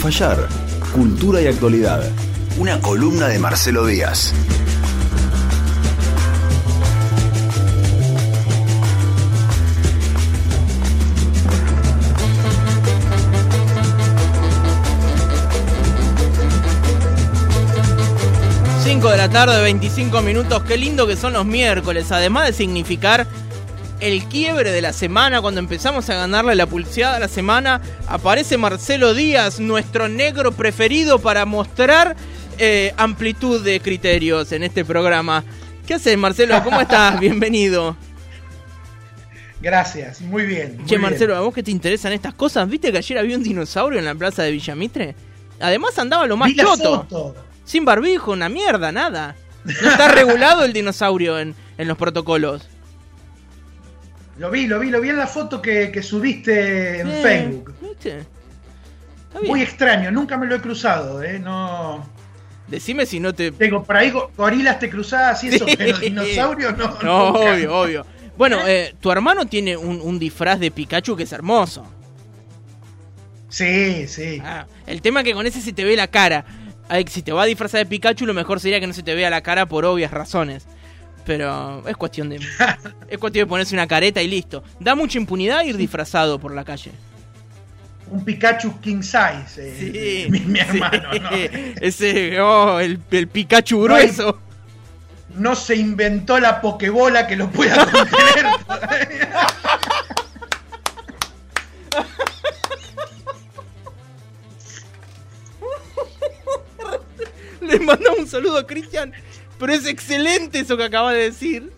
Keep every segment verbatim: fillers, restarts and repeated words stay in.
fallar, cultura y actualidad. Una columna de Marcelo Díaz. cinco de la tarde, veinticinco minutos. Qué lindo que son los miércoles. Además de significar el quiebre de la semana, cuando empezamos a ganarle la pulseada a la semana, aparece Marcelo Díaz, nuestro negro preferido, para mostrar eh, amplitud de criterios en este programa. ¿Qué haces, Marcelo? ¿Cómo estás? Bienvenido. Gracias, muy bien. Muy che, Marcelo, bien. ¿a vos que te interesan estas cosas? ¿Viste que ayer había un dinosaurio en la plaza de Villamitre? Además andaba lo más Vi la choto. foto. Sin barbijo, una mierda, nada. No está regulado el dinosaurio en, en los protocolos. Lo vi, lo vi, lo vi en la foto que, que subiste en Eh, Facebook. ¿Viste? Está bien. Muy extraño, nunca me lo he cruzado, ¿eh? No. Decime si no te... Tengo por ahí go- gorilas te cruzadas y eso, Sí. pero dinosaurios no. No, nunca. obvio, obvio. Bueno, eh, tu hermano tiene un, un disfraz de Pikachu que es hermoso. Sí, sí. Ah, el tema es que con ese se te ve la cara. Ay, si te va a disfrazar de Pikachu, lo mejor sería que no se te vea la cara por obvias razones. Pero es cuestión de... es cuestión de ponerse una careta y listo. Da mucha impunidad ir disfrazado por la calle. Un Pikachu King Size, eh, Sí, mi, mi sí. hermano, ¿no? Ese, oh, el, el Pikachu No hay- grueso. No se inventó la Pokébola que lo pueda contener. Le mandamos un saludo a Cristian. Pero es excelente eso que acaba de decir.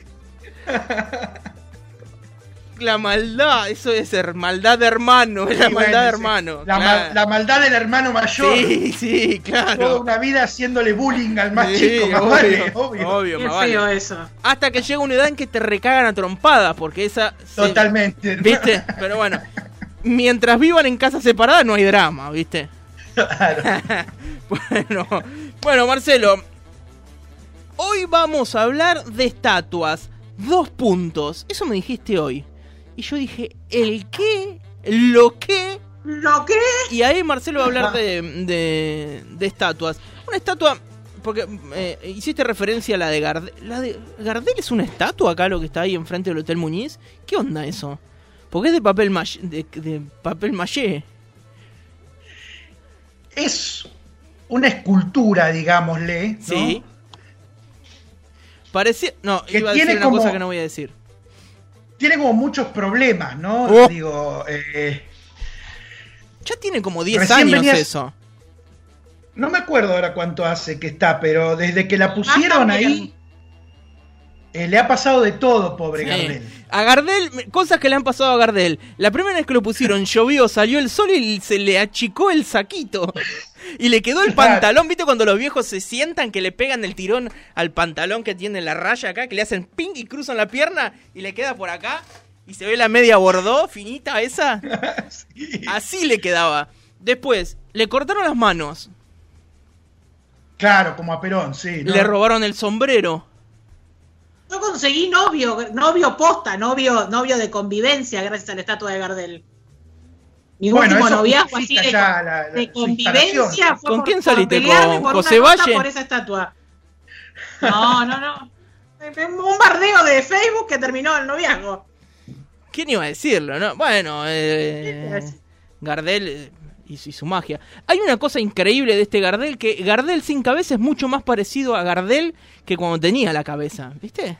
La maldad, eso es ser maldad de hermano, es la Sí, maldad bueno, de sí. hermano. La, claro. ma- la maldad del hermano mayor. Sí, sí, Toda claro. una vida haciéndole bullying al más Sí, chico, más obvio, vale, obvio. obvio, Qué más vale. feo eso. Hasta que llega una edad en que te recagan a trompadas, porque esa... se- Totalmente. ¿Viste? Pero bueno, mientras vivan en casas separadas no hay drama, ¿viste? Claro. Bueno, bueno, Marcelo, hoy vamos a hablar de estatuas. Dos puntos. Eso me dijiste hoy. Y yo dije, ¿el qué? ¿Lo qué? ¿Lo qué? Y ahí Marcelo va a hablar de, de, de estatuas. Una estatua, porque eh, hiciste referencia a la de Gardel. ¿La de Gardel es una estatua acá, lo que está ahí enfrente del Hotel Muñiz? ¿Qué onda eso? Porque es de papel maché. De, de papel maché. Es una escultura, digámosle, ¿no? Sí. Parecía... No, Que iba a decir tiene una como- cosa que no voy a decir. Tiene como muchos problemas, ¿no? Oh. Digo, eh, Ya tiene como diez Recién años venías- eso. no me acuerdo ahora cuánto hace que está, pero desde que la pusieron Ah, también. ahí, eh, le ha pasado de todo, pobre Sí. Gardel. A Gardel, me- cosas que le han pasado a Gardel. La primera vez que lo pusieron, llovió, salió el sol y se le achicó el saquito. Y le quedó el Claro. pantalón, ¿viste? Cuando los viejos se sientan, que le pegan el tirón al pantalón que tiene la raya acá, que le hacen ping y cruzan la pierna y le queda por acá. Y se ve la media bordó, finita esa. Sí. Así le quedaba. Después, le cortaron las manos. Claro, como a Perón, sí. ¿no? Le robaron el sombrero. Yo conseguí novio, novio posta, novio, novio de convivencia gracias a la estatua de Gardel. Mi Bueno, último eso noviazgo así justifica de, ya la- la- de su convivencia instalación. fue ¿Con por, quién por saliste? pelearme ¿Con por José una cosa Valle? por esa estatua. No, no, no. Un bombardeo de Facebook que terminó el noviazgo. ¿Quién iba a decirlo, no? Bueno, eh, ¿Qué te hace? Gardel eh, y, su- y su magia. Hay una cosa increíble de este Gardel, que Gardel sin cabeza es mucho más parecido a Gardel que cuando tenía la cabeza, ¿viste?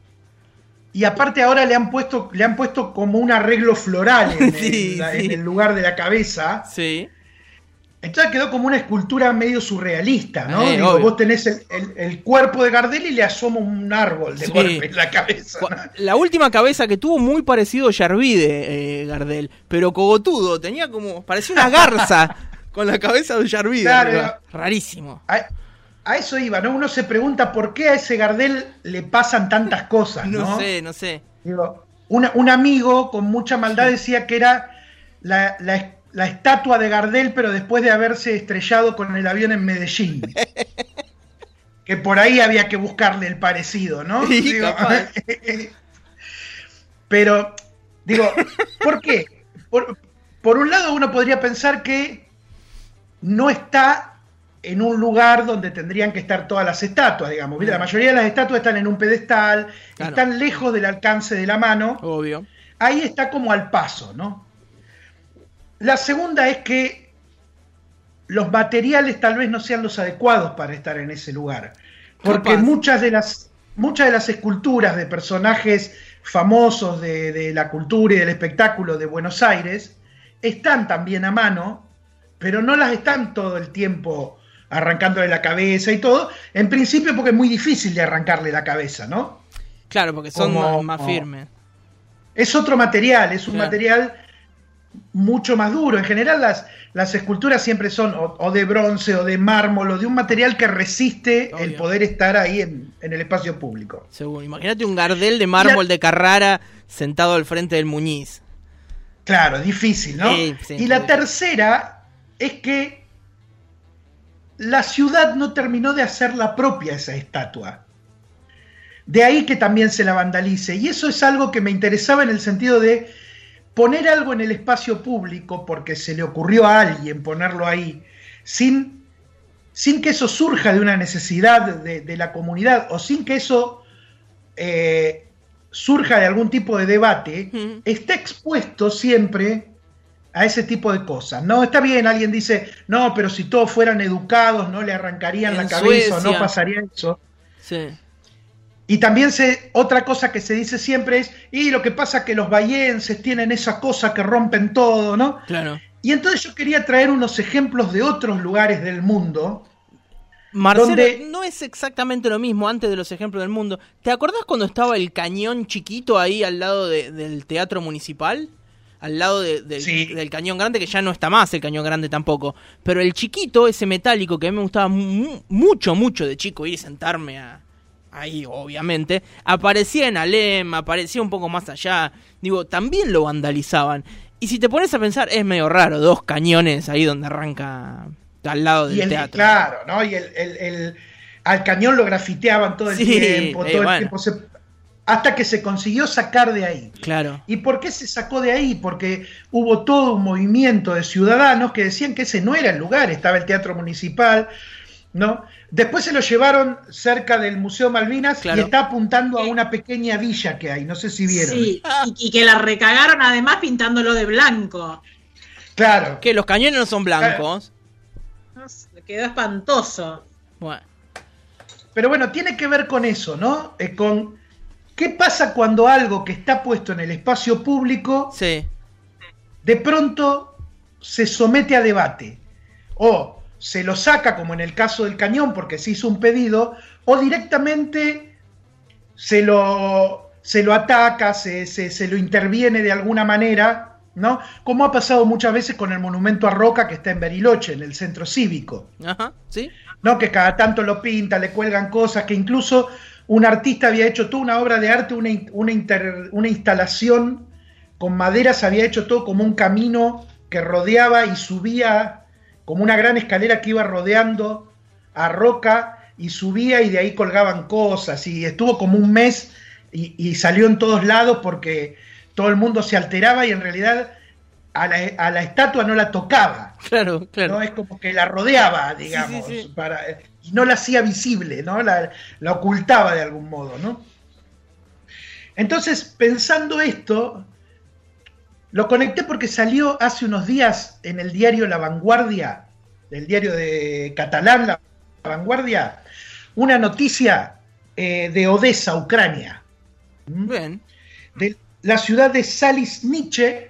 Y aparte ahora le han puesto, le han puesto como un arreglo floral en, Sí, en la- sí. en el lugar de la cabeza. Sí. Entonces quedó como una escultura medio surrealista, ¿no? Eh, Digo, obvio. vos tenés el, el- el cuerpo de Gardel y le asoma un árbol de Sí. golpe en la cabeza. Cu- La última cabeza que tuvo muy parecido a Yarvide, eh, Gardel, pero cogotudo, tenía como, parecía una garza con la cabeza de Yarvide. Claro. arriba. Rarísimo. A, a eso iba, ¿no? Uno se pregunta por qué a ese Gardel le pasan tantas cosas, ¿no? No sé, no sé. Digo, una- un amigo con mucha maldad decía que era la, la- la estatua de Gardel, pero después de haberse estrellado con el avión en Medellín. Que por ahí había que buscarle el parecido, ¿no? Sí, Digo, capaz. pero, digo, ¿por qué? Por, por un lado uno podría pensar que no está en un lugar donde tendrían que estar todas las estatuas, digamos. La mayoría de las estatuas están en un pedestal, claro, están lejos del alcance de la mano. Obvio. Ahí está como al paso, ¿no? La segunda es que los materiales tal vez no sean los adecuados para estar en ese lugar. Porque Capaz. muchas de las muchas de las esculturas de personajes famosos de, de la cultura y del espectáculo de Buenos Aires están también a mano, pero no las están todo el tiempo arrancándole la cabeza y todo, en principio porque es muy difícil de arrancarle la cabeza, ¿no? Claro, porque son Como, más, más firmes. Es otro material, es un claro. material mucho más duro. En general las, las esculturas siempre son o, o de bronce o de mármol o de un material que resiste Obvio. el poder estar ahí en, en el espacio público. Seguro, imagínate un Gardel de mármol la... de Carrara sentado al frente del Muñiz. Claro, difícil, ¿no? Sí, sí, y la sí. tercera es que la ciudad no terminó de hacerla propia esa estatua. De ahí que también se la vandalice. Y eso es algo que me interesaba en el sentido de poner algo en el espacio público porque se le ocurrió a alguien ponerlo ahí, sin, sin que eso surja de una necesidad de, de la comunidad o sin que eso eh, surja de algún tipo de debate, uh-huh. está expuesto siempre a ese tipo de cosas. No, está bien, alguien dice, no, pero si todos fueran educados, no le arrancarían en la cabeza Suecia. o no pasaría eso. Sí. Y también se, otra cosa que se dice siempre es, y lo que pasa es que los bahienses tienen esa cosa que rompen todo, ¿no? Claro. Y entonces yo quería traer unos ejemplos de otros lugares del mundo. Marcelo, donde... no es exactamente lo mismo antes de los ejemplos del mundo. ¿Te acordás cuando estaba el cañón chiquito ahí al lado de, del Teatro Municipal? Al lado de, de, sí. del cañón grande, que ya no está más el cañón grande tampoco. Pero el chiquito, ese metálico, que a mí me gustaba mu- mucho, mucho de chico ir y sentarme a, ahí, obviamente, aparecía en Alem, aparecía un poco más allá. Digo, también lo vandalizaban. Y si te pones a pensar, es medio raro, dos cañones ahí donde arranca al lado del y el, teatro. Claro, ¿no? Y el, el, el, al cañón lo grafiteaban todo el sí, tiempo, eh, todo bueno. el tiempo se... hasta que se consiguió sacar de ahí. Claro. ¿Y por qué se sacó de ahí? Porque hubo todo un movimiento de ciudadanos que decían que ese no era el lugar, estaba el Teatro Municipal, ¿no? Después se lo llevaron cerca del Museo Malvinas, claro, y está apuntando a una pequeña villa que hay, no sé si vieron. Sí, y, y que la recagaron además pintándolo de blanco. Claro. Que los cañones no son blancos. No, quedó espantoso. Bueno. Pero bueno, tiene que ver con eso, ¿no? Eh, con qué pasa cuando algo que está puesto en el espacio público, sí, de pronto se somete a debate. O se lo saca, como en el caso del cañón, porque se hizo un pedido, o directamente se lo, se lo ataca, se, se, se lo interviene de alguna manera, ¿no? Como ha pasado muchas veces con el monumento a Roca que está en Bariloche, en el centro cívico. Ajá, sí. ¿No? Que cada tanto lo pinta, le cuelgan cosas, que incluso un artista había hecho toda una obra de arte, una, una, inter, una instalación con maderas, había hecho todo como un camino que rodeaba y subía, como una gran escalera que iba rodeando a Roca y subía y de ahí colgaban cosas, y estuvo como un mes y, y salió en todos lados porque todo el mundo se alteraba y en realidad a la, a la estatua no la tocaba. Claro, claro. ¿No? Es como que la rodeaba, digamos, sí, sí, sí. Para, y no la hacía visible, ¿no? La, la ocultaba de algún modo, ¿no? Entonces, pensando esto, lo conecté porque salió hace unos días en el diario La Vanguardia, del diario de catalán La Vanguardia, una noticia eh, de Odessa, Ucrania. Bien. De la ciudad de Salisniche,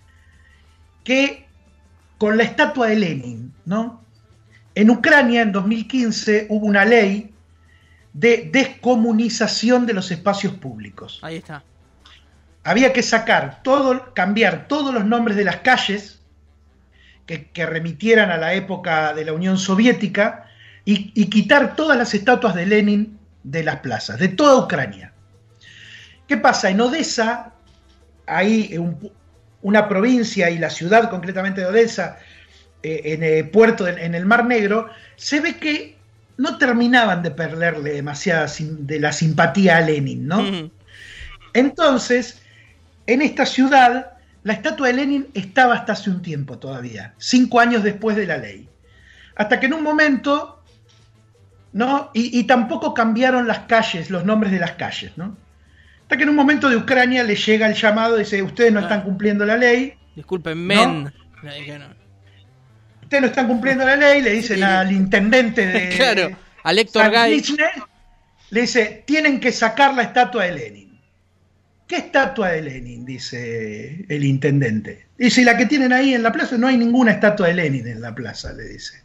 que con la estatua de Lenin, ¿no? En Ucrania, en dos mil quince, hubo una ley de descomunización de los espacios públicos. Ahí está. Había que sacar todo, cambiar todos los nombres de las calles que, que remitieran a la época de la Unión Soviética y, y quitar todas las estatuas de Lenin de las plazas, de toda Ucrania. ¿Qué pasa? En Odessa, ahí un, una provincia y la ciudad concretamente de Odessa, eh, en el puerto, en, en el Mar Negro, se ve que no terminaban de perderle demasiada sim, de la simpatía a Lenin, ¿no? Mm. Entonces, en esta ciudad, la estatua de Lenin estaba hasta hace un tiempo todavía, cinco años después de la ley. Hasta que en un momento, ¿no? Y, y tampoco cambiaron las calles, los nombres de las calles, ¿no? Hasta que en un momento de Ucrania le llega el llamado y dice, ustedes no están cumpliendo la ley. Disculpen, men. ¿No? Le dije, no. Ustedes no están cumpliendo la ley, le dicen al intendente de... Claro, al Héctor Gay. Le dice, tienen que sacar la estatua de Lenin. ¿Qué estatua de Lenin? Dice el intendente. Dice, la que tienen ahí en la plaza, no hay ninguna estatua de Lenin en la plaza, le dice.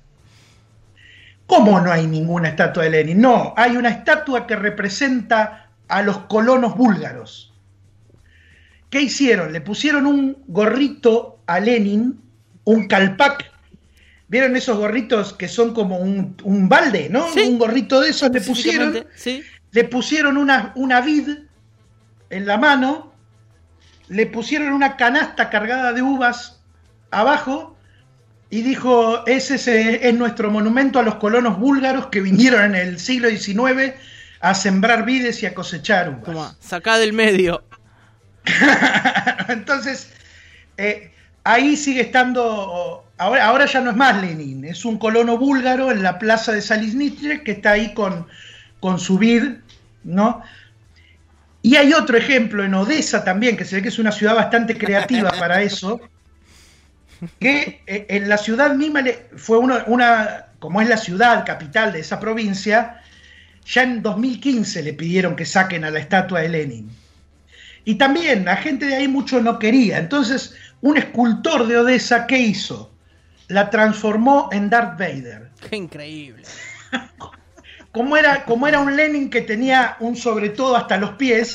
¿Cómo no hay ninguna estatua de Lenin? No, hay una estatua que representa a los colonos búlgaros. ¿Qué hicieron? Le pusieron un gorrito a Lenin, un calpac. ¿Vieron esos gorritos que son como un, un balde, no? Sí. Un gorrito de esos le pusieron. Sí. Le pusieron una, una vid en la mano, le pusieron una canasta cargada de uvas abajo y dijo, ese es, es nuestro monumento a los colonos búlgaros que vinieron en el siglo diecinueve a sembrar vides y a cosechar uvas. Toma, sacá del medio. Entonces, eh, ahí sigue estando, ahora, ahora ya no es más Lenin, es un colono búlgaro en la plaza de Salisniche que está ahí con, con su vid, ¿no? Y hay otro ejemplo en Odessa también, que se ve que es una ciudad bastante creativa para eso, que eh, en la ciudad misma le, fue uno, una, como es la ciudad capital de esa provincia, ya en dos mil quince le pidieron que saquen a la estatua de Lenin. Y también la gente de ahí mucho no quería. Entonces, un escultor de Odessa, ¿qué hizo? La transformó en Darth Vader. ¡Qué increíble! Como era, como era un Lenin que tenía un sobre todo hasta los pies,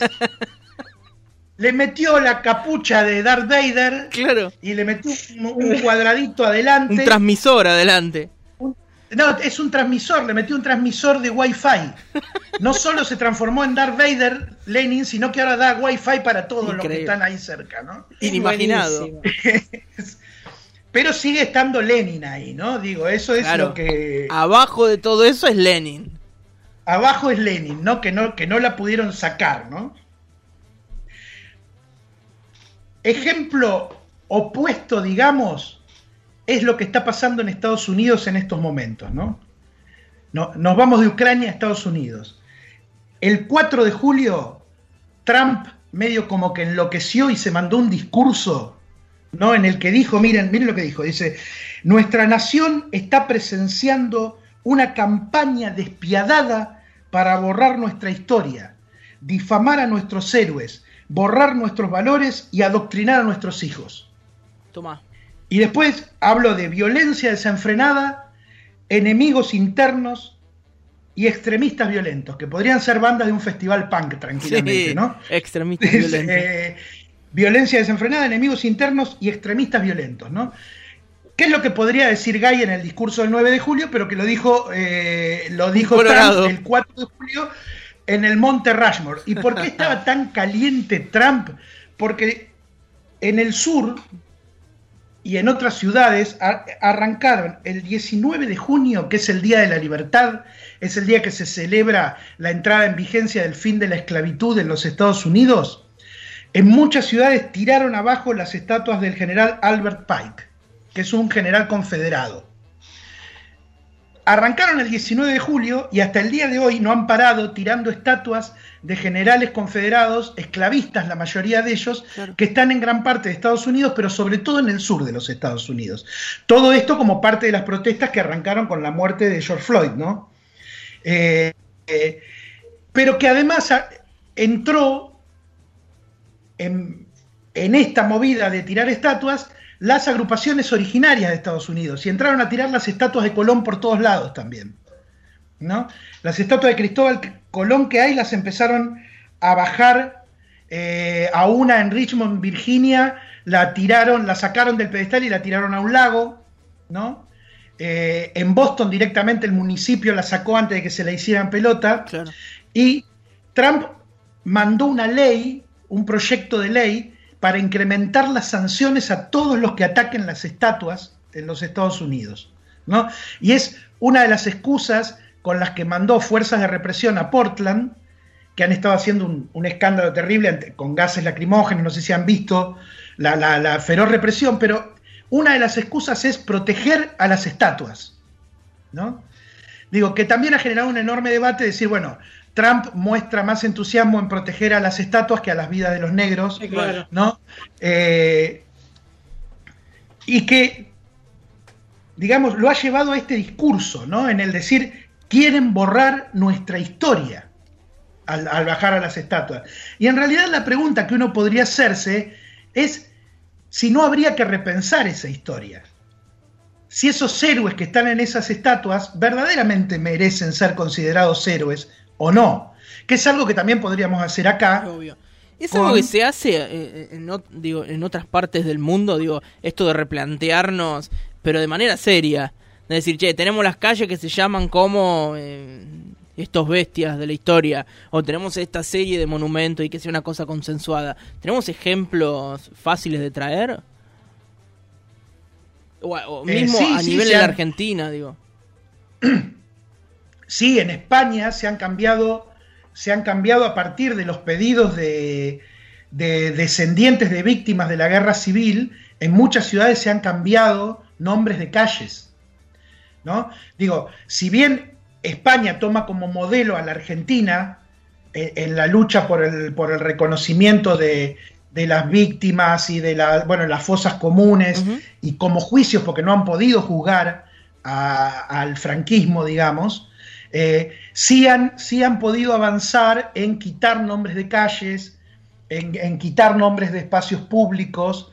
le metió la capucha de Darth Vader, claro, y le metió un, un cuadradito adelante. Un transmisor adelante. No, es un transmisor, le metió un transmisor de Wi-Fi. No solo se transformó en Darth Vader, Lenin, sino que ahora da Wi-Fi para todos Increíble. Los que están ahí cerca, ¿no? Inimaginado. Pero sigue estando Lenin ahí, ¿no? Digo, eso es claro. Lo que... Abajo de todo eso es Lenin. Abajo es Lenin, ¿no? Que no, que no la pudieron sacar, ¿no? Ejemplo opuesto, digamos... es lo que está pasando en Estados Unidos en estos momentos, ¿no? No, nos vamos de Ucrania a Estados Unidos. El cuatro de julio, Trump medio como que enloqueció y se mandó un discurso, ¿no? En el que dijo, miren, miren lo que dijo, dice, nuestra nación está presenciando una campaña despiadada para borrar nuestra historia, difamar a nuestros héroes, borrar nuestros valores y adoctrinar a nuestros hijos. Toma. Y después hablo de violencia desenfrenada, enemigos internos y extremistas violentos, que podrían ser bandas de un festival punk tranquilamente, sí, ¿no? Extremistas violentos. Eh, violencia desenfrenada, enemigos internos y extremistas violentos, ¿no? ¿Qué es lo que podría decir Gay en el discurso del nueve de julio, pero que lo dijo, eh, lo dijo Trump el cuatro de julio en el Monte Rushmore? ¿Y por qué estaba tan caliente Trump? Porque en el sur... y en otras ciudades arrancaron el diecinueve de junio, que es el Día de la Libertad, es el día que se celebra la entrada en vigencia del fin de la esclavitud en los Estados Unidos. En muchas ciudades tiraron abajo las estatuas del general Albert Pike, que es un general confederado. Arrancaron el diecinueve de julio y hasta el día de hoy no han parado tirando estatuas de generales confederados, esclavistas la mayoría de ellos, claro, que están en gran parte de Estados Unidos, pero sobre todo en el sur de los Estados Unidos. Todo esto como parte de las protestas que arrancaron con la muerte de George Floyd, ¿no? Eh, eh, pero que además entró en, en esta movida de tirar estatuas las agrupaciones originarias de Estados Unidos, y entraron a tirar las estatuas de Colón por todos lados también, ¿no? Las estatuas de Cristóbal Colón que hay las empezaron a bajar, eh, a una en Richmond, Virginia, la tiraron, la sacaron del pedestal y la tiraron a un lago, ¿no? Eh, en Boston directamente el municipio la sacó antes de que se la hicieran pelota, claro. Y Trump mandó una ley, un proyecto de ley, para incrementar las sanciones a todos los que ataquen las estatuas en los Estados Unidos, ¿no? Y es una de las excusas con las que mandó fuerzas de represión a Portland, que han estado haciendo un, un escándalo terrible con gases lacrimógenos, no sé si han visto la, la, la feroz represión, pero una de las excusas es proteger a las estatuas, ¿no? Digo, que también ha generado un enorme debate de decir, bueno, Trump muestra más entusiasmo en proteger a las estatuas que a las vidas de los negros, Sí, claro. ¿no? Eh, y que, digamos, lo ha llevado a este discurso, ¿no? En el decir, quieren borrar nuestra historia al, al bajar a las estatuas. Y en realidad la pregunta que uno podría hacerse es si no habría que repensar esa historia. Si esos héroes que están en esas estatuas verdaderamente merecen ser considerados héroes o no, que es algo que también podríamos hacer acá. Obvio. Es con... algo que se hace eh, en, en, digo, en otras partes del mundo, digo, esto de replantearnos, pero de manera seria. De decir, che, tenemos las calles que se llaman como eh, estos bestias de la historia, o tenemos esta serie de monumentos y que sea una cosa consensuada. ¿Tenemos ejemplos fáciles de traer? O, o mismo eh, sí, a sí, nivel de han... la Argentina, digo. Sí, en España se han cambiado, se han cambiado a partir de los pedidos de, de descendientes de víctimas de la guerra civil. En muchas ciudades se han cambiado nombres de calles, ¿no? Digo, si bien España toma como modelo a la Argentina en, en la lucha por el, por el reconocimiento de, de las víctimas y de la, bueno, las fosas comunes, uh-huh. y como juicios porque no han podido juzgar a, al franquismo, digamos, eh, sí, han, sí han podido avanzar en quitar nombres de calles, en, en quitar nombres de espacios públicos.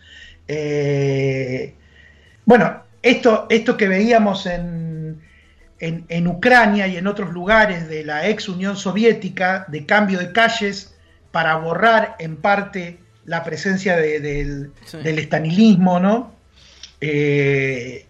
Eh, bueno, esto, esto que veíamos en, en, en Ucrania y en otros lugares de la ex Unión Soviética, de cambio de calles para borrar en parte la presencia de, de, sí. del estalinismo, ¿no? Eh,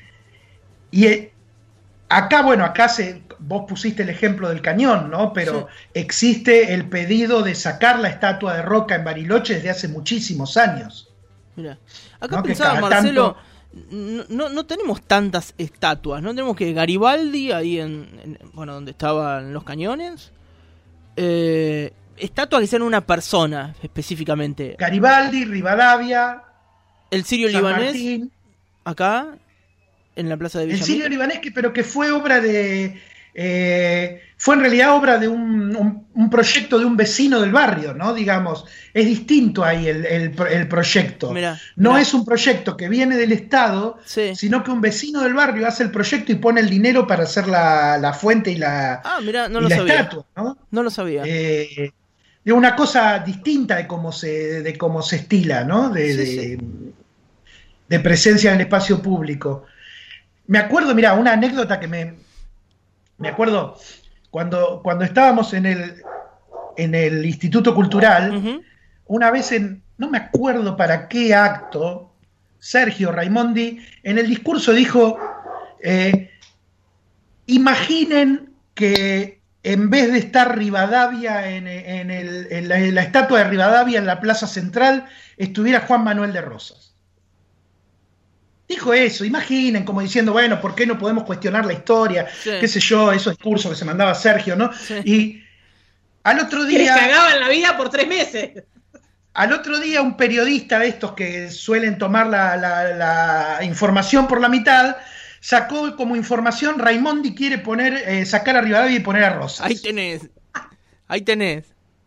y eh, acá, bueno, acá se, vos pusiste el ejemplo del cañón, ¿no? Pero sí. existe el pedido de sacar la estatua de Roca en Bariloche desde hace muchísimos años. Mira, acá ¿no? pensaba, Marcelo, tanto... no, no tenemos tantas estatuas, ¿no? Tenemos que Garibaldi, ahí en, en bueno, donde estaban los cañones, eh... estatuas que sean una persona específicamente. Garibaldi, Rivadavia, el sirio San libanés, Martín. Acá, en la plaza de Villamil. El sirio libanés, que, pero que fue obra de... Eh, fue en realidad obra de un, un, un proyecto de un vecino del barrio, ¿no? Digamos, es distinto ahí el, el, el proyecto. Mirá, no mirá. Es un proyecto que viene del Estado, sí. sino que un vecino del barrio hace el proyecto y pone el dinero para hacer la, la fuente y la, ah, mirá, no y lo la sabía. estatua, ¿no? No lo sabía. Eh, de una cosa distinta de cómo se, de cómo se estila, ¿no? De, sí, sí. de, de presencia en el espacio público. Me acuerdo, mira, una anécdota que me, me acuerdo cuando, cuando estábamos en el, en el Instituto Cultural, uh-huh. una vez en, no me acuerdo para qué acto, Sergio Raimondi en el discurso dijo, eh, imaginen que en vez de estar Rivadavia en, en, el, en, la, en la estatua de Rivadavia en la Plaza Central, estuviera Juan Manuel de Rosas. Dijo eso, imaginen, como diciendo, bueno, ¿por qué no podemos cuestionar la historia? Sí. Qué sé yo, esos discursos que se mandaba Sergio, ¿no? Sí. Y al otro día... Que les cagaban la vida por tres meses. Al otro día un periodista de estos que suelen tomar la, la, la información por la mitad, sacó como información, Raimondi quiere poner, eh, sacar a Rivadavia y poner a Rosas. Ahí tenés, ahí tenés.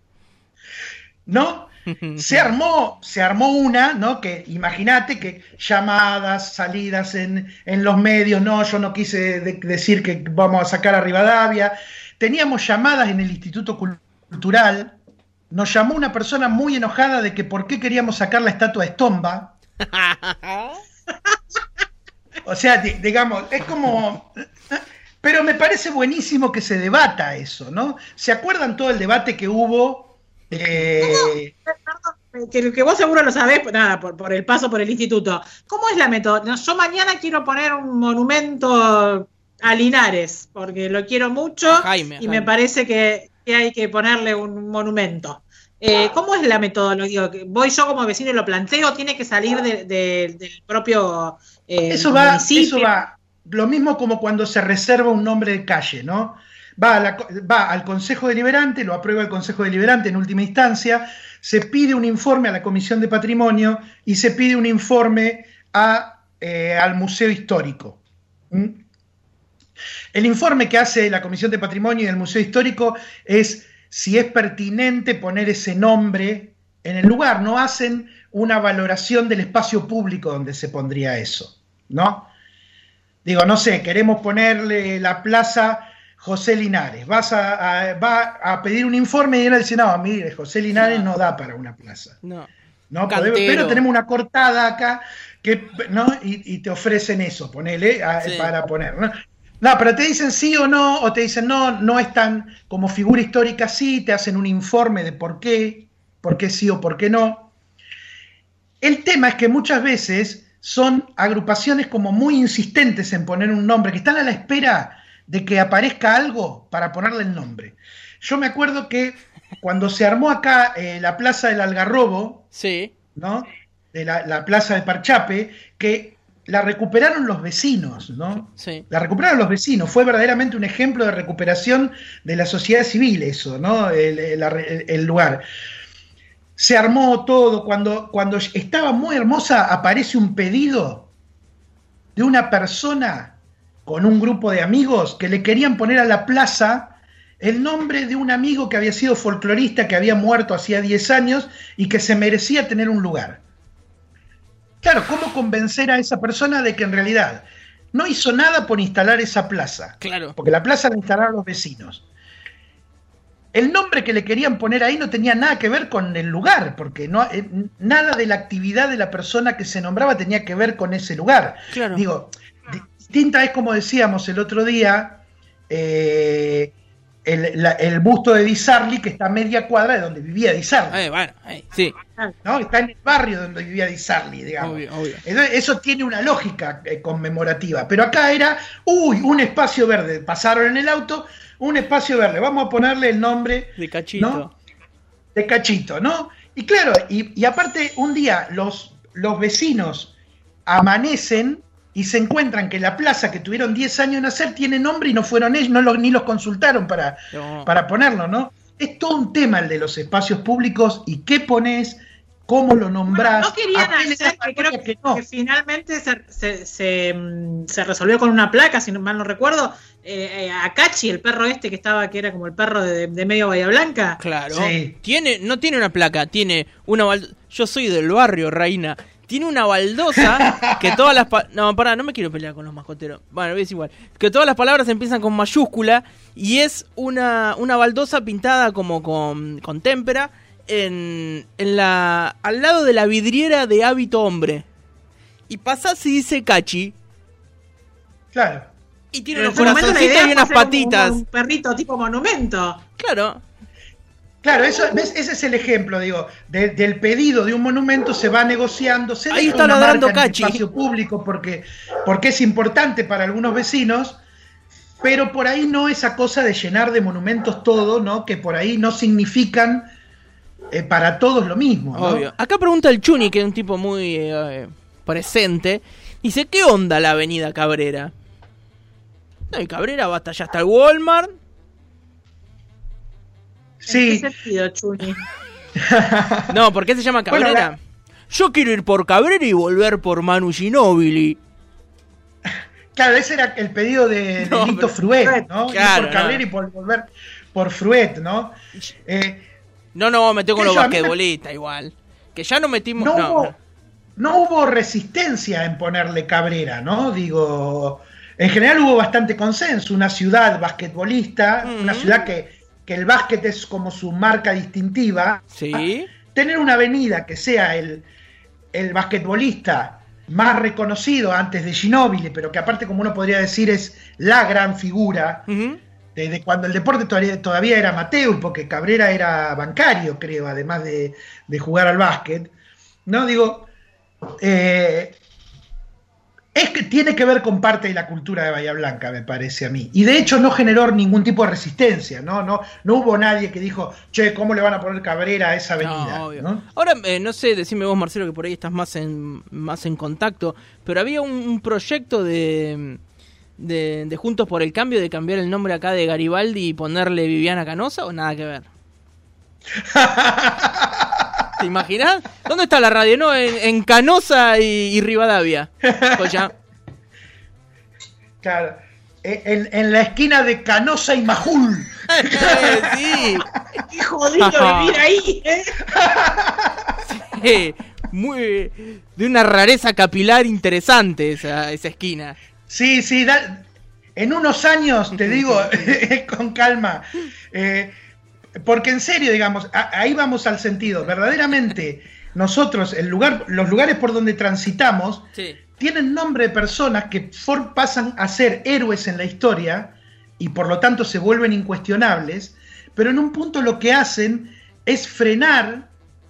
¿No? Se armó, se armó una, ¿no? Que imagínate que llamadas, salidas en, en los medios, no, yo no quise de, decir que vamos a sacar a Rivadavia. Teníamos llamadas en el Instituto Cultural, nos llamó una persona muy enojada de que por qué queríamos sacar la estatua de Stomba. O sea, digamos, es como... Pero me parece buenísimo que se debata eso, ¿no? ¿Se acuerdan todo el debate que hubo? Eh... Que, que vos seguro lo sabés, nada, por, por el paso por el instituto. ¿Cómo es la método? Yo mañana quiero poner un monumento a Linares, porque lo quiero mucho Jaime, y Jaime. me parece que, que hay que ponerle un monumento. Eh, ¿Cómo es la metodología? ¿Voy yo como vecino y lo planteo? ¿Tiene que salir de, de, del propio eh, eso va, municipio? Eso va, lo mismo como cuando se reserva un nombre de calle, ¿no? Va, a la, va al Consejo Deliberante, lo aprueba el Consejo Deliberante en última instancia, se pide un informe a la Comisión de Patrimonio y se pide un informe a, eh, al Museo Histórico. ¿Mm? El informe que hace la Comisión de Patrimonio y del Museo Histórico es si es pertinente poner ese nombre en el lugar. No hacen una valoración del espacio público donde se pondría eso, ¿no? Digo, no sé, queremos ponerle la plaza José Linares. Vas a, a, va a pedir un informe y él dice, no, mire, José Linares no, no da para una plaza. No. No podemos, pero tenemos una cortada acá que, ¿no? y, y te ofrecen eso, ponele a, sí. para poner, ¿no? No, pero te dicen sí o no, o te dicen no, no es tan como figura histórica, sí, te hacen un informe de por qué, por qué sí o por qué no. El tema es que muchas veces son agrupaciones como muy insistentes en poner un nombre, que están a la espera de que aparezca algo para ponerle el nombre. Yo me acuerdo que cuando se armó acá eh, la Plaza del Algarrobo, sí. ¿no? De la, la Plaza de Parchape, que la recuperaron los vecinos, ¿no? Sí. La recuperaron los vecinos, fue verdaderamente un ejemplo de recuperación de la sociedad civil eso, ¿no? El, el, el, el lugar. Se armó todo, cuando, cuando estaba muy hermosa aparece un pedido de una persona con un grupo de amigos que le querían poner a la plaza el nombre de un amigo que había sido folclorista, que había muerto hacía diez años y que se merecía tener un lugar. Claro, ¿cómo convencer a esa persona de que en realidad no hizo nada por instalar esa plaza? Claro. Porque la plaza la instalaron los vecinos. El nombre que le querían poner ahí no tenía nada que ver con el lugar, porque no, eh, nada de la actividad de la persona que se nombraba tenía que ver con ese lugar. Claro. Digo, distinta es como decíamos el otro día, eh, el, la, el busto de Di Sarli, que está a media cuadra de donde vivía Di Sarli. Eh, bueno, eh, sí. ¿No? Está en el barrio donde vivía Di Sarli, digamos. Obvio, obvio. Entonces, eso tiene una lógica eh, conmemorativa. Pero acá era, uy, un espacio verde. Pasaron en el auto, un espacio verde. Vamos a ponerle el nombre de Cachito. ¿no? De Cachito, ¿no? Y claro, y, y aparte, un día los, los vecinos amanecen y se encuentran que la plaza que tuvieron diez años en hacer tiene nombre y no fueron ellos, no lo, ni los consultaron para, no. para ponerlo, ¿no? Es todo un tema el de los espacios públicos y qué pones, cómo lo nombrás. Bueno, no querían hacer, que creo que, que, no. que finalmente se, se, se, se resolvió con una placa, si no, mal no recuerdo, eh, a Cachi, el perro este que estaba, que era como el perro de, de medio Bahía Blanca. Claro, sí. tiene, no tiene una placa, tiene una baldosa. Yo soy del barrio, Reina. Tiene una baldosa que todas las... Pa- no, pará, no me quiero pelear con los mascoteros. Bueno, es igual. Que todas las palabras empiezan con mayúscula y es una, una baldosa pintada como con, con témpera en, en la, al lado de la vidriera de Hábito Hombre. Y pasás y dice Cachi. Claro. Y tiene unos corazoncitos y unas patitas. Un, un perrito tipo monumento. Claro. Claro, eso, ¿ves? Ese es el ejemplo, digo, de, del pedido de un monumento se va negociando, se ahí deja está una ladrando marca en el Cachi. espacio público porque, porque es importante para algunos vecinos, pero por ahí no esa cosa de llenar de monumentos todo, ¿no? Que por ahí no significan eh, para todos lo mismo, ¿no? Obvio. Acá pregunta el Chuni, que es un tipo muy eh, presente, dice, ¿qué onda la avenida Cabrera? No, y Cabrera va hasta allá, hasta el Walmart. Sí. ¿En qué sentido, Chuni? No, ¿por qué se llama Cabrera? Bueno, la... Yo quiero ir por Cabrera y volver por Manu Ginóbili. Claro, ese era el pedido de no, Lito pero... Fruet, ¿no? Claro, ir por Cabrera no. y por volver por Fruet, ¿no? Eh, no nos vamos a meter con los yo, basquetbolistas me... igual. Que ya nos metimos... No, no, hubo, no. no hubo resistencia en ponerle Cabrera, ¿no? Digo, en general hubo bastante consenso. Una ciudad basquetbolista, uh-huh. una ciudad que... que el básquet es como su marca distintiva, ¿sí? Tener una avenida que sea el, el basquetbolista más reconocido antes de Ginóbili, pero que aparte, como uno podría decir, es la gran figura, uh-huh. de, de cuando el deporte todavía, todavía era amateur, porque Cabrera era bancario, creo, además de, de jugar al básquet, ¿no? Digo, eh, es que tiene que ver con parte de la cultura de Bahía Blanca, me parece a mí. Y de hecho no generó ningún tipo de resistencia, ¿no? No, no hubo nadie que dijo, che, ¿cómo le van a poner Cabrera a esa avenida? No, obvio. ¿no? Ahora, eh, no sé, decime vos, Marcelo, que por ahí estás más en más en contacto, pero había un, un proyecto de, de, de Juntos por el Cambio de cambiar el nombre acá de Garibaldi y ponerle Viviana Canosa, ¿o nada que ver? ¿Te imaginas? ¿Dónde está la radio? No, en, en Canosa y, y Rivadavia. Pues ya. Claro. En, en la esquina de Canosa y Majul. Sí. Qué jodido vivir ahí, ¿eh? Sí, muy, de una rareza capilar interesante esa, esa esquina. Sí, sí, da, en unos años, te digo, con calma, eh, porque en serio, digamos, a, ahí vamos al sentido. Verdaderamente, nosotros, el lugar, los lugares por donde transitamos, sí, tienen nombre de personas que for, pasan a ser héroes en la historia y por lo tanto se vuelven incuestionables, pero en un punto lo que hacen es frenar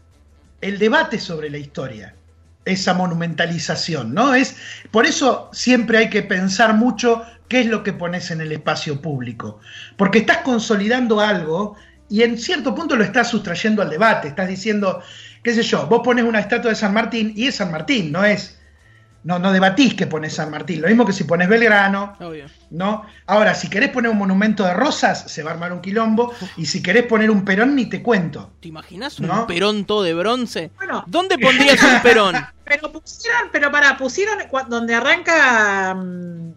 el debate sobre la historia, esa monumentalización, ¿no? Es, por eso siempre hay que pensar mucho qué es lo que pones en el espacio público, porque estás consolidando algo y en cierto punto lo estás sustrayendo al debate, estás diciendo, qué sé yo, vos pones una estatua de San Martín y es San Martín, no es... No, no debatís que pones San Martín, lo mismo que si pones Belgrano, obvio, ¿no? Ahora, si querés poner un monumento de rosas, se va a armar un quilombo, y si querés poner un Perón, ni te cuento. ¿Te imaginas un ¿no? Perón todo de bronce? Bueno, ¿dónde pondrías un Perón? Pero pusieron, pero para, pusieron donde arranca, no,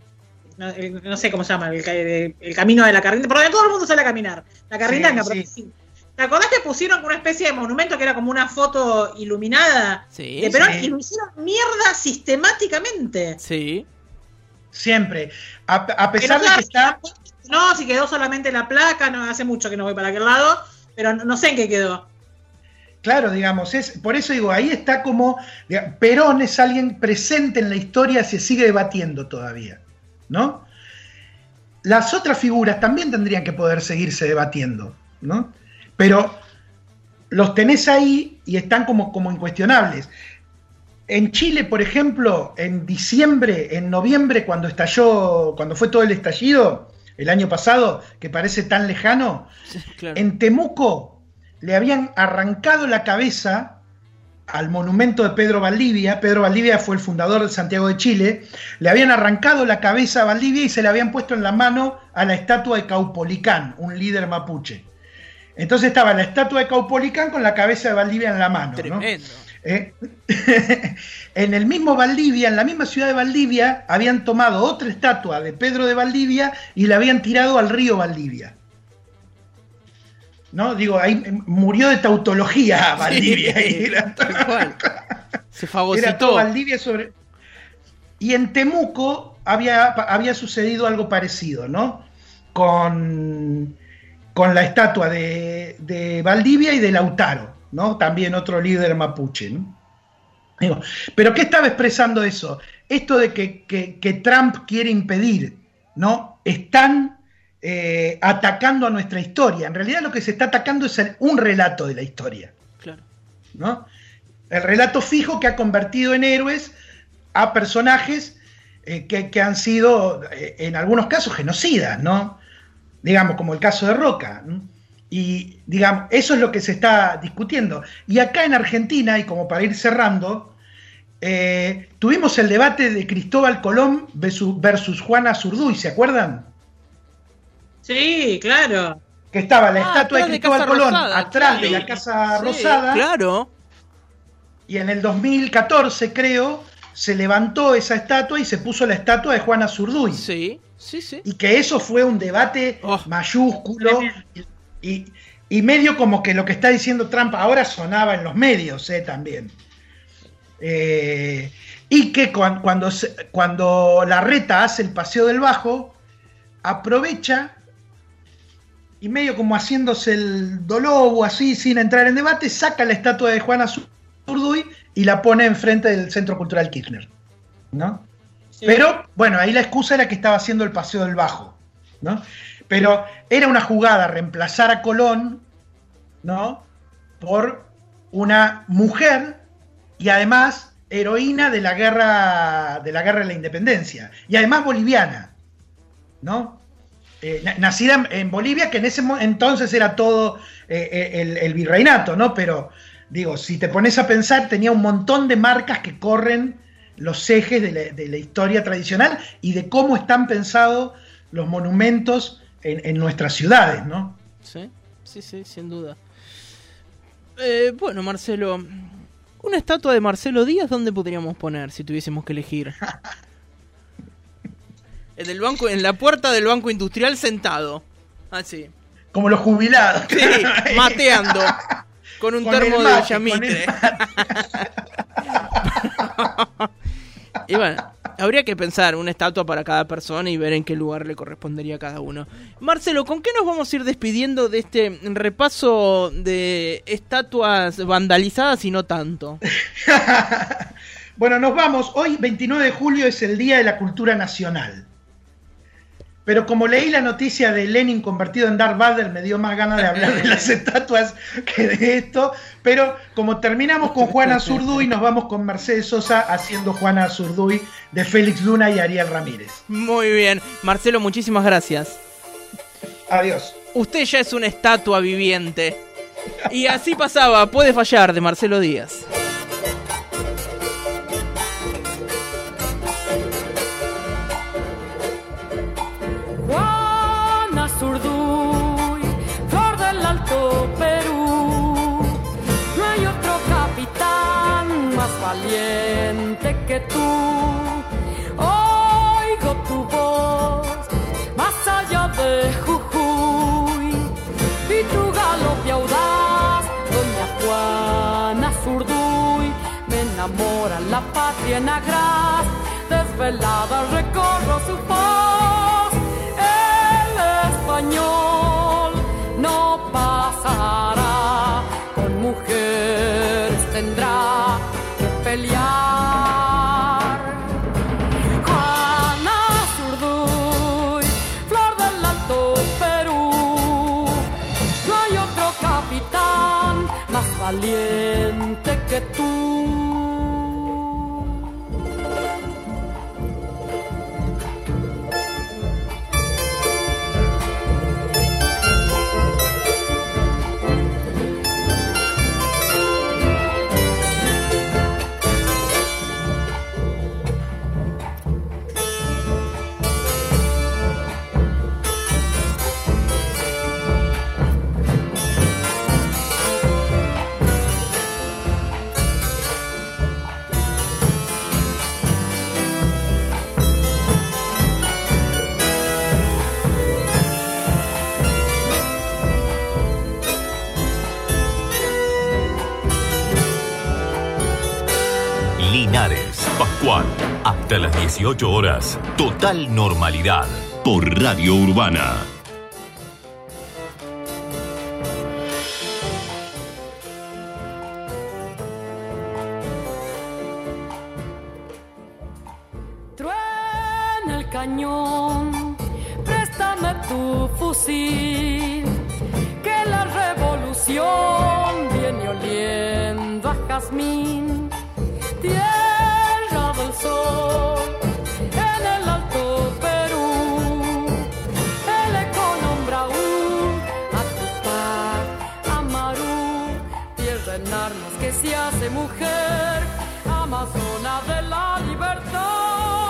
no sé cómo se llama, el, el, el camino de la Carrindanga, por donde todo el mundo sale a caminar, la Carrindanga, sí, pero sí. ¿Te acordás que pusieron una especie de monumento que era como una foto iluminada? Sí. De Perón, sí. Y lo hicieron mierda sistemáticamente. Sí. Siempre. A, a pesar pero, de que está... No, si quedó solamente la placa, no, hace mucho que no voy para aquel lado, pero no, no sé en qué quedó. Claro, digamos, es por eso digo, ahí está como... Digamos, Perón es alguien presente en la historia, se sigue debatiendo todavía, ¿no? Las otras figuras también tendrían que poder seguirse debatiendo, ¿no? Pero los tenés ahí y están como, como incuestionables. En Chile, por ejemplo, en diciembre, en noviembre, cuando estalló, cuando fue todo el estallido, el año pasado, que parece tan lejano, sí, claro. En Temuco le habían arrancado la cabeza al monumento de Pedro Valdivia. Pedro Valdivia fue el fundador de Santiago de Chile. Le habían arrancado la cabeza a Valdivia y se le habían puesto en la mano a la estatua de Caupolicán, un líder mapuche. Entonces estaba la estatua de Caupolicán con la cabeza de Valdivia en la mano. Tremendo. ¿no? Eh, en el mismo Valdivia, en la misma ciudad de Valdivia, habían tomado otra estatua de Pedro de Valdivia y la habían tirado al río Valdivia. ¿No? Digo, ahí murió de tautología Valdivia. Sí, era todo, se fagocitó. Era todo Valdivia sobre... Y en Temuco había, había sucedido algo parecido, ¿no? Con... con la estatua de, de Valdivia y de Lautaro, ¿no? También otro líder mapuche, ¿no? Digo, ¿pero qué estaba expresando eso? Esto de que, que, que Trump quiere impedir, ¿no? Están eh, atacando a nuestra historia. En realidad lo que se está atacando es el, un relato de la historia. Claro. ¿No? El relato fijo que ha convertido en héroes a personajes eh, que, que han sido, eh, en algunos casos, genocidas, ¿no? Digamos, como el caso de Roca, ¿no? Y, digamos, eso es lo que se está discutiendo. Y acá en Argentina, y como para ir cerrando, eh, tuvimos el debate de Cristóbal Colón versus, versus Juana Zurduy, ¿se acuerdan? Sí, claro. Que estaba la ah, estatua de Cristóbal de Colón Rosada, atrás sí. de la Casa sí, Rosada. Claro. Y en el dos mil catorce, creo, se levantó esa estatua y se puso la estatua de Juana Zurduy. Sí. Sí, sí. Y que eso fue un debate oh, mayúsculo y, y, y medio como que lo que está diciendo Trump ahora sonaba en los medios eh, también. Eh, y que cuando, cuando, cuando Larreta hace el Paseo del Bajo, aprovecha y medio como haciéndose el dolobo así sin entrar en debate, saca la estatua de Juana Zurduy y la pone enfrente del Centro Cultural Kirchner, ¿no? Sí. Pero, bueno, ahí la excusa era que estaba haciendo el Paseo del Bajo, ¿no? Pero era una jugada reemplazar a Colón, ¿no? Por una mujer y además heroína de la guerra de la guerra de la independencia y además boliviana, ¿no? Eh, nacida en, en Bolivia, que en ese entonces era todo eh, el, el virreinato, ¿no? Pero, digo, si te pones a pensar, tenía un montón de marcas que corren los ejes de la, de la historia tradicional y de cómo están pensados los monumentos en, en nuestras ciudades, ¿no? Sí, sí, sí, sin duda. Eh, bueno, Marcelo, una estatua de Marcelo Díaz, ¿dónde podríamos poner si tuviésemos que elegir? En el banco, en la puerta del Banco Industrial sentado. Así. Como los jubilados. Sí, mateando. Con un Con termo el de mate, Yamitre. Y bueno, habría que pensar una estatua para cada persona y ver en qué lugar le correspondería a cada uno. Marcelo, ¿con qué nos vamos a ir despidiendo de este repaso de estatuas vandalizadas y no tanto? Bueno, nos vamos. Hoy, veintinueve de julio, es el Día de la Cultura Nacional. Pero como leí la noticia de Lenin convertido en Darth Vader, me dio más ganas de hablar de las estatuas que de esto. Pero como terminamos con Juana Zurduy, nos vamos con Mercedes Sosa haciendo Juana Zurduy de Félix Luna y Ariel Ramírez. Muy bien. Marcelo, muchísimas gracias. Adiós. Usted ya es una estatua viviente. Y así pasaba Puede fallar, de Marcelo Díaz. Zurduy, flor del Alto Perú, no hay otro capitán más valiente que tú. Oigo tu voz más allá de Jujuy y tu galope audaz, doña Juana Zurduy, me enamora la patria en agraz, desvelada recorro su paz. Español no pasará, con mujeres tendrá que pelear. Juana Zurduy, flor del Alto Perú, no hay otro capitán más valiente que tú. Linares, Pascual, hasta las dieciocho horas, total normalidad, por Radio Urbana. Truena el cañón, préstame tu fusil, que la revolución viene oliendo a jazmín. Tierra del sol, en el Alto Perú, el eco nombra aún a Tupac Amaru, tierra en armas que se hace mujer, amazona de la libertad.